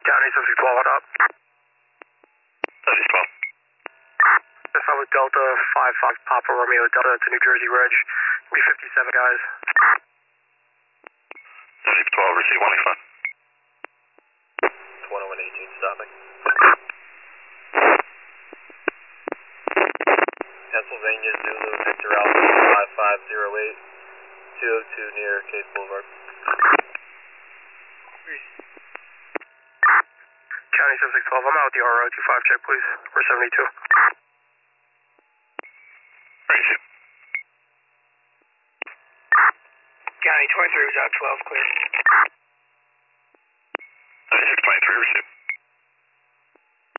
County 7612, what up? 7612. If I was Delta 55 Papa Romeo Delta to New Jersey Reg, be 57 guys. 7612, receive 185. 2118 stopping. Pennsylvania Zulu Victor Alpha 5508 202 near Case Boulevard. County 7612, I'm out with the RO 25 check, please. We're 72. Receive. County 23 was out 12, clear.